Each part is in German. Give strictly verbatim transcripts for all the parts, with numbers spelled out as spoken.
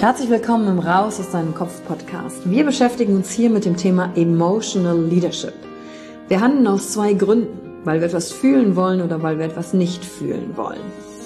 Herzlich willkommen im Raus aus deinem Kopf Podcast. Wir beschäftigen uns hier mit dem Thema Emotional Leadership. Wir handeln aus zwei Gründen, weil wir etwas fühlen wollen oder weil wir etwas nicht fühlen wollen.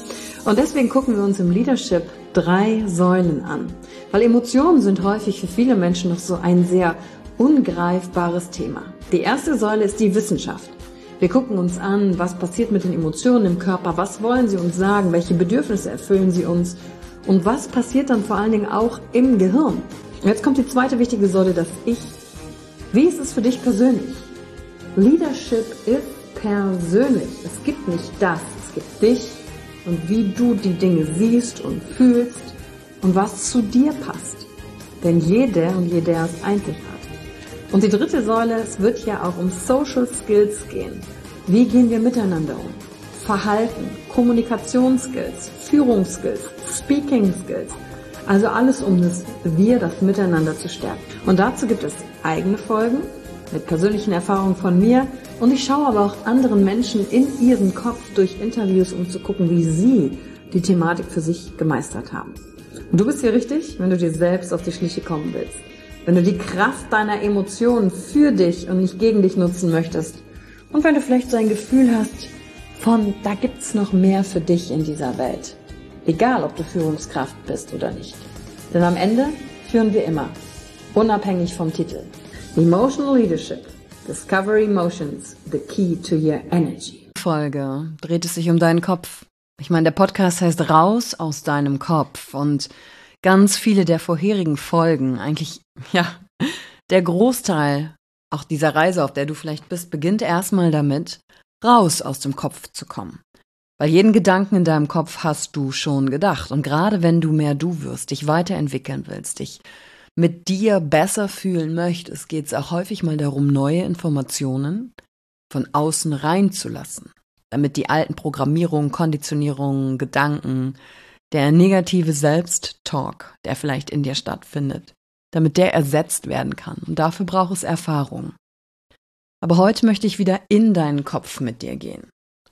Und deswegen gucken wir uns im Leadership drei Säulen an, weil Emotionen sind häufig für viele Menschen noch so ein sehr ungreifbares Thema. Die erste Säule ist die Wissenschaft. Wir gucken uns an, was passiert mit den Emotionen im Körper, was wollen sie uns sagen, welche Bedürfnisse erfüllen sie uns und was passiert dann vor allen Dingen auch im Gehirn. Und jetzt kommt die zweite wichtige Säule, das Ich. Wie ist es für dich persönlich? Leadership ist persönlich. Es gibt nicht das, es gibt dich und wie du die Dinge siehst und fühlst und was zu dir passt. Denn jeder und jeder ist einzigartig. Und die dritte Säule, es wird ja auch um Social Skills gehen. Wie gehen wir miteinander um? Verhalten, Kommunikationsskills, Führungsskills, Speaking Skills. Also alles, um das Wir, das Miteinander zu stärken. Und dazu gibt es eigene Folgen mit persönlichen Erfahrungen von mir. Und ich schaue aber auch anderen Menschen in ihren Kopf durch Interviews, um zu gucken, wie sie die Thematik für sich gemeistert haben. Und du bist hier richtig, wenn du dir selbst auf die Schliche kommen willst. Wenn du die Kraft deiner Emotionen für dich und nicht gegen dich nutzen möchtest. Und wenn du vielleicht so ein Gefühl hast von, da gibt's noch mehr für dich in dieser Welt. Egal, ob du Führungskraft bist oder nicht. Denn am Ende führen wir immer, unabhängig vom Titel. Emotional Leadership. Discover Emotions, the key to your energy. Folge dreht es sich um deinen Kopf. Ich meine, der Podcast heißt Raus aus deinem Kopf und ganz viele der vorherigen Folgen, eigentlich, ja, der Großteil auch dieser Reise, auf der du vielleicht bist, beginnt erstmal damit, raus aus dem Kopf zu kommen. Weil jeden Gedanken in deinem Kopf hast du schon gedacht. Und gerade wenn du mehr du wirst, dich weiterentwickeln willst, dich mit dir besser fühlen möchtest, geht es auch häufig mal darum, neue Informationen von außen reinzulassen. Damit die alten Programmierungen, Konditionierungen, Gedanken, der negative Selbsttalk, der vielleicht in dir stattfindet, damit der ersetzt werden kann. Und dafür braucht es Erfahrung. Aber heute möchte ich wieder in deinen Kopf mit dir gehen.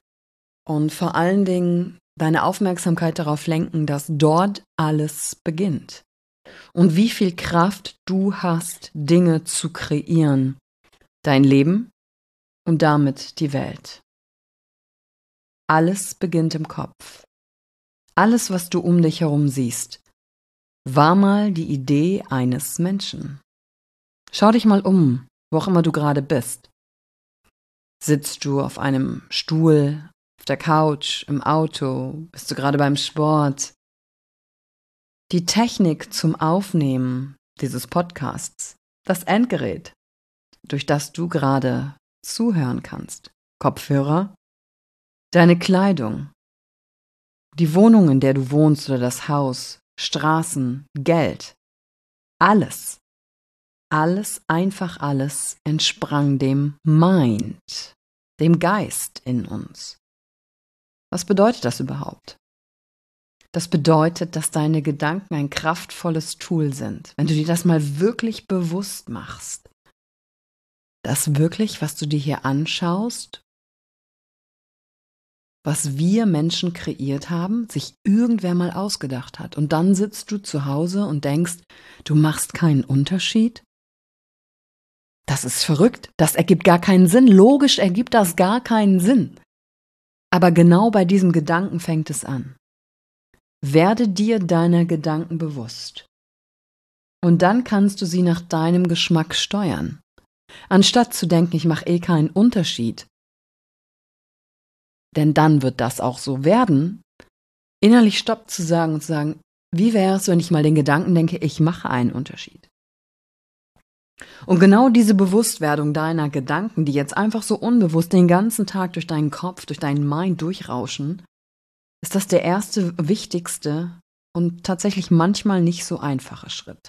Und vor allen Dingen deine Aufmerksamkeit darauf lenken, dass dort alles beginnt. Und wie viel Kraft du hast, Dinge zu kreieren. Dein Leben und damit die Welt. Alles beginnt im Kopf. Alles, was du um dich herum siehst, war mal die Idee eines Menschen. Schau dich mal um, wo auch immer du gerade bist. Sitzt du auf einem Stuhl, auf der Couch, im Auto, bist du gerade beim Sport? Die Technik zum Aufnehmen dieses Podcasts, das Endgerät, durch das du gerade zuhören kannst, Kopfhörer, deine Kleidung, die Wohnung, in der du wohnst oder das Haus, Straßen, Geld, alles, alles, einfach alles entsprang dem Mind, dem Geist in uns. Was bedeutet das überhaupt? Das bedeutet, dass deine Gedanken ein kraftvolles Tool sind, wenn du dir das mal wirklich bewusst machst. Das wirklich, was du dir hier anschaust, was wir Menschen kreiert haben, sich irgendwer mal ausgedacht hat. Und dann sitzt du zu Hause und denkst, du machst keinen Unterschied? Das ist verrückt. Das ergibt gar keinen Sinn. Logisch ergibt das gar keinen Sinn. Aber genau bei diesem Gedanken fängt es an. Werde dir deiner Gedanken bewusst. Und dann kannst du sie nach deinem Geschmack steuern. Anstatt zu denken, ich mache eh keinen Unterschied, denn dann wird das auch so werden, innerlich Stopp zu sagen und zu sagen, wie wäre es, wenn ich mal den Gedanken denke, ich mache einen Unterschied. Und genau diese Bewusstwerdung deiner Gedanken, die jetzt einfach so unbewusst den ganzen Tag durch deinen Kopf, durch deinen Mind durchrauschen, ist das der erste, wichtigste und tatsächlich manchmal nicht so einfache Schritt.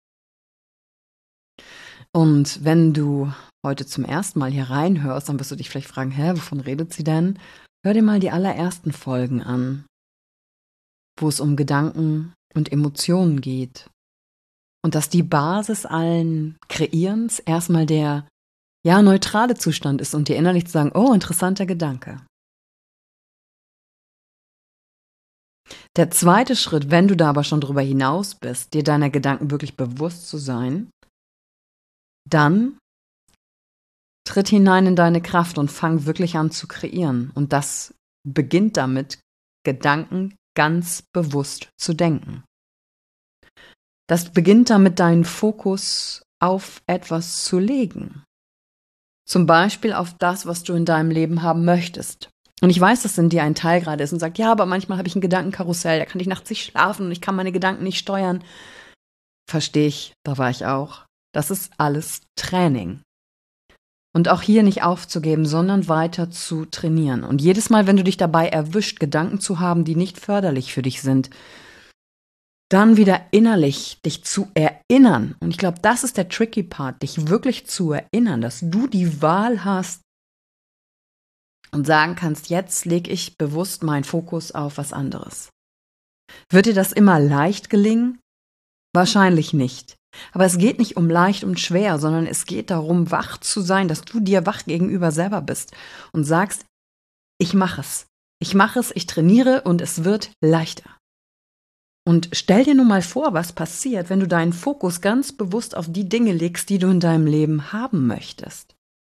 Und wenn du heute zum ersten Mal hier reinhörst, dann wirst du dich vielleicht fragen, hä, wovon redet sie denn? Hör dir mal die allerersten Folgen an, wo es um Gedanken und Emotionen geht. Und dass die Basis allen Kreierens erstmal der, ja, neutrale Zustand ist und dir innerlich zu sagen, oh, interessanter Gedanke. Der zweite Schritt, wenn du da aber schon drüber hinaus bist, dir deiner Gedanken wirklich bewusst zu sein, dann tritt hinein in deine Kraft und fang wirklich an zu kreieren. Und das beginnt damit, Gedanken ganz bewusst zu denken. Das beginnt damit, deinen Fokus auf etwas zu legen. Zum Beispiel auf das, was du in deinem Leben haben möchtest. Und ich weiß, dass in dir ein Teil gerade ist und sagt, ja, aber manchmal habe ich ein Gedankenkarussell, da kann ich nachts nicht schlafen und ich kann meine Gedanken nicht steuern. Verstehe ich, da war ich auch. Das ist alles Training. Und auch hier nicht aufzugeben, sondern weiter zu trainieren. Und jedes Mal, wenn du dich dabei erwischt, Gedanken zu haben, die nicht förderlich für dich sind, dann wieder innerlich dich zu erinnern. Und ich glaube, das ist der tricky Part, dich wirklich zu erinnern, dass du die Wahl hast und sagen kannst, jetzt lege ich bewusst meinen Fokus auf was anderes. Wird dir das immer leicht gelingen? Wahrscheinlich nicht. Aber es geht nicht um leicht und schwer, sondern es geht darum, wach zu sein, dass du dir wach gegenüber selber bist und sagst, ich mache es. Ich mache es, ich trainiere und es wird leichter. Und stell dir nun mal vor, was passiert, wenn du deinen Fokus ganz bewusst auf die Dinge legst, die du in deinem Leben haben möchtest.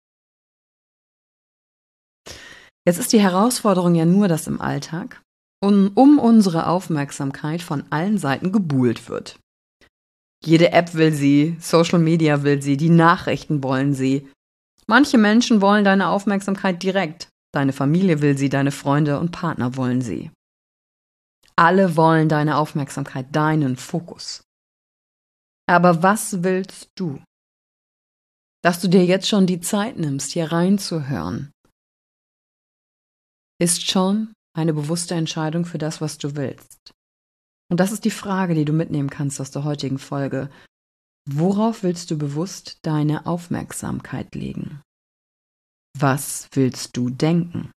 Jetzt ist die Herausforderung ja nur, dass im Alltag um, um unsere Aufmerksamkeit von allen Seiten gebuhlt wird. Jede App will sie, Social Media will sie, die Nachrichten wollen sie. Manche Menschen wollen deine Aufmerksamkeit direkt. Deine Familie will sie, deine Freunde und Partner wollen sie. Alle wollen deine Aufmerksamkeit, deinen Fokus. Aber was willst du? Dass du dir jetzt schon die Zeit nimmst, hier reinzuhören, ist schon eine bewusste Entscheidung für das, was du willst. Und das ist die Frage, die du mitnehmen kannst aus der heutigen Folge. Worauf willst du bewusst deine Aufmerksamkeit legen? Was willst du denken?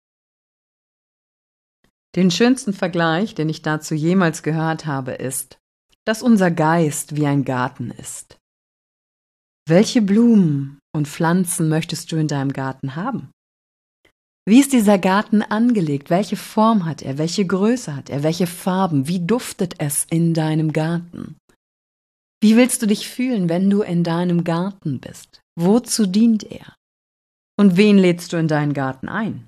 Den schönsten Vergleich, den ich dazu jemals gehört habe, ist, dass unser Geist wie ein Garten ist. Welche Blumen und Pflanzen möchtest du in deinem Garten haben? Wie ist dieser Garten angelegt? Welche Form hat er? Welche Größe hat er? Welche Farben? Wie duftet es in deinem Garten? Wie willst du dich fühlen, wenn du in deinem Garten bist? Wozu dient er? Und wen lädst du in deinen Garten ein?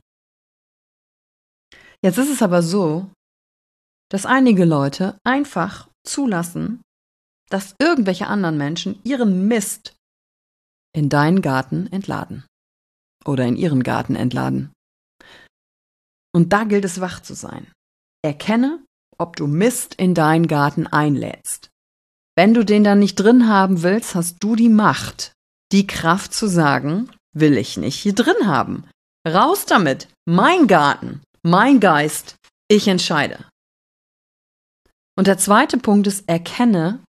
Jetzt ist es aber so, dass einige Leute einfach zulassen, dass irgendwelche anderen Menschen ihren Mist in deinen Garten entladen oder in ihren Garten entladen. Und da gilt es, wach zu sein. Erkenne, ob du Mist in deinen Garten einlädst. Wenn du den dann nicht drin haben willst, hast du die Macht, die Kraft zu sagen, will ich nicht hier drin haben. Raus damit, mein Garten, mein Geist, ich entscheide. Und der zweite Punkt ist, erkenne,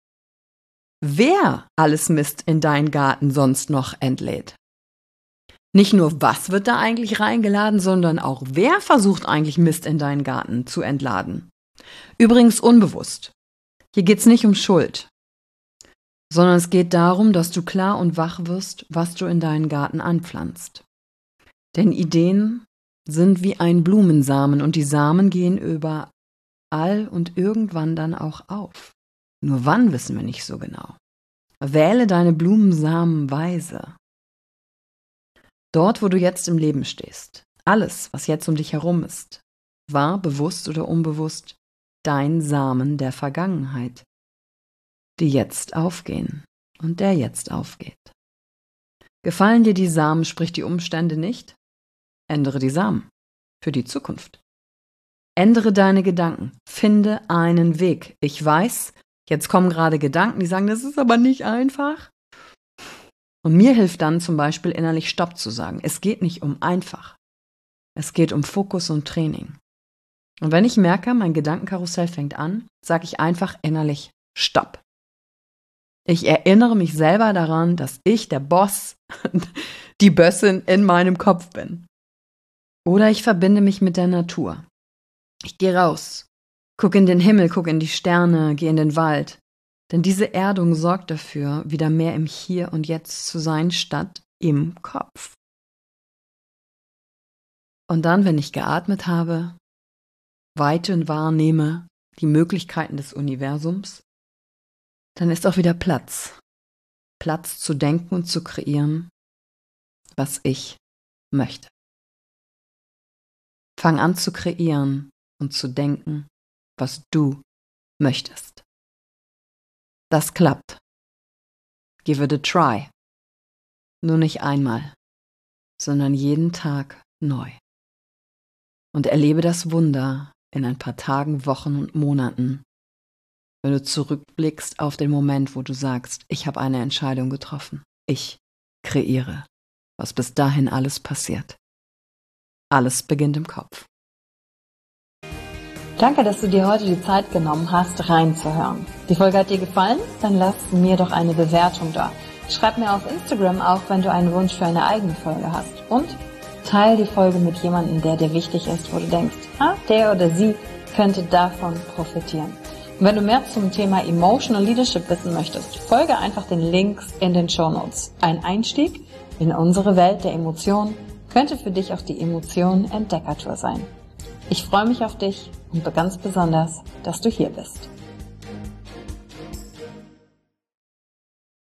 wer alles Mist in deinen Garten sonst noch entlädt. Nicht nur, was wird da eigentlich reingeladen, sondern auch, wer versucht eigentlich Mist in deinen Garten zu entladen. Übrigens unbewusst. Hier geht es nicht um Schuld, sondern es geht darum, dass du klar und wach wirst, was du in deinen Garten anpflanzt. Denn Ideen sind wie ein Blumensamen und die Samen gehen überall und irgendwann dann auch auf. Nur wann wissen wir nicht so genau. Wähle deine Blumensamen weise. Dort, wo du jetzt im Leben stehst, alles, was jetzt um dich herum ist, war, bewusst oder unbewusst, dein Samen der Vergangenheit, die jetzt aufgehen und der jetzt aufgeht. Gefallen dir die Samen, sprich die Umstände nicht? Ändere die Samen für die Zukunft. Ändere deine Gedanken, finde einen Weg. Ich weiß, jetzt kommen gerade Gedanken, die sagen, das ist aber nicht einfach. Und mir hilft dann zum Beispiel innerlich Stopp zu sagen. Es geht nicht um einfach. Es geht um Fokus und Training. Und wenn ich merke, mein Gedankenkarussell fängt an, sage ich einfach innerlich Stopp. Ich erinnere mich selber daran, dass ich der Boss, die Bössin in meinem Kopf bin. Oder ich verbinde mich mit der Natur. Ich gehe raus, gucke in den Himmel, gucke in die Sterne, gehe in den Wald. Denn diese Erdung sorgt dafür, wieder mehr im Hier und Jetzt zu sein, statt im Kopf. Und dann, wenn ich geatmet habe, Weite wahrnehme, die Möglichkeiten des Universums, dann ist auch wieder Platz. Platz zu denken und zu kreieren, was ich möchte. Fang an zu kreieren und zu denken, was du möchtest. Das klappt. Give it a try. Nur nicht einmal, sondern jeden Tag neu. Und erlebe das Wunder in ein paar Tagen, Wochen und Monaten, wenn du zurückblickst auf den Moment, wo du sagst, ich habe eine Entscheidung getroffen. Ich kreiere, was bis dahin alles passiert. Alles beginnt im Kopf. Danke, dass du dir heute die Zeit genommen hast, reinzuhören. Die Folge hat dir gefallen? Dann lass mir doch eine Bewertung da. Schreib mir auf Instagram auch, wenn du einen Wunsch für eine eigene Folge hast. Und teile die Folge mit jemandem, der dir wichtig ist, wo du denkst, ah, der oder sie könnte davon profitieren. Und wenn du mehr zum Thema Emotional Leadership wissen möchtest, folge einfach den Links in den Shownotes. Ein Einstieg in unsere Welt der Emotionen könnte für dich auch die Emotionen-Entdeckertour sein. Ich freue mich auf dich und ganz besonders, dass du hier bist.